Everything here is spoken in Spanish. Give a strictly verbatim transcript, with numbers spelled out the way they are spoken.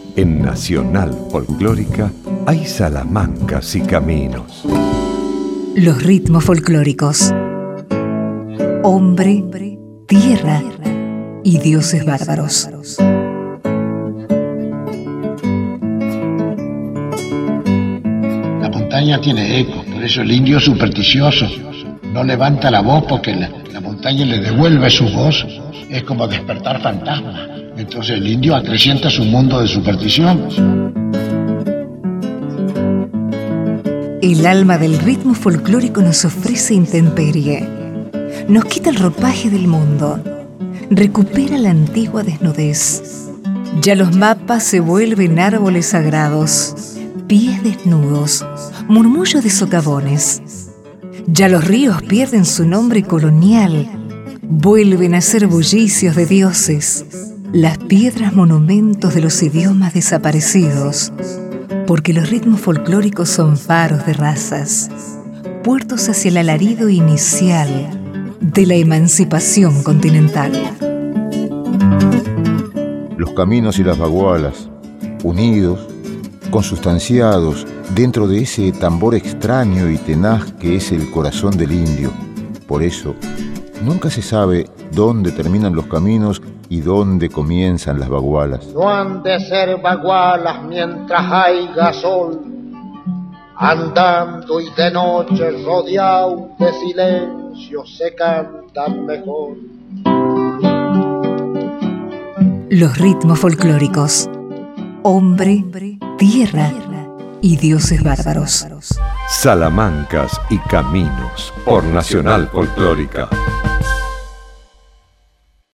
En Nacional Folclórica hay salamancas y caminos. Los ritmos folclóricos. Hombre, tierra y dioses bárbaros. La montaña tiene eco, por eso el indio es supersticioso. No levanta la voz porque la, la montaña le devuelve su voz. Es como despertar fantasmas. Entonces el indio acrecienta su mundo de superstición. El alma del ritmo folclórico nos ofrece intemperie. Nos quita el ropaje del mundo. Recupera la antigua desnudez. Ya los mapas se vuelven árboles sagrados. Pies desnudos, murmullo de socavones. Ya los ríos pierden su nombre colonial. Vuelven a ser bullicios de dioses. Las piedras monumentos de los idiomas desaparecidos. Porque los ritmos folclóricos son faros de razas. Puertos hacia el alarido inicial de la emancipación continental. Los caminos y las bagualas, unidos, consustanciados dentro de ese tambor extraño y tenaz que es el corazón del indio. Por eso, nunca se sabe dónde terminan los caminos y dónde comienzan las bagualas. No han de ser bagualas mientras haya sol, andando y de noche rodeado de silencio se cantan mejor. Los ritmos folclóricos. Hombre, tierra y dioses bárbaros. Salamancas y caminos por Nacional Folclórica.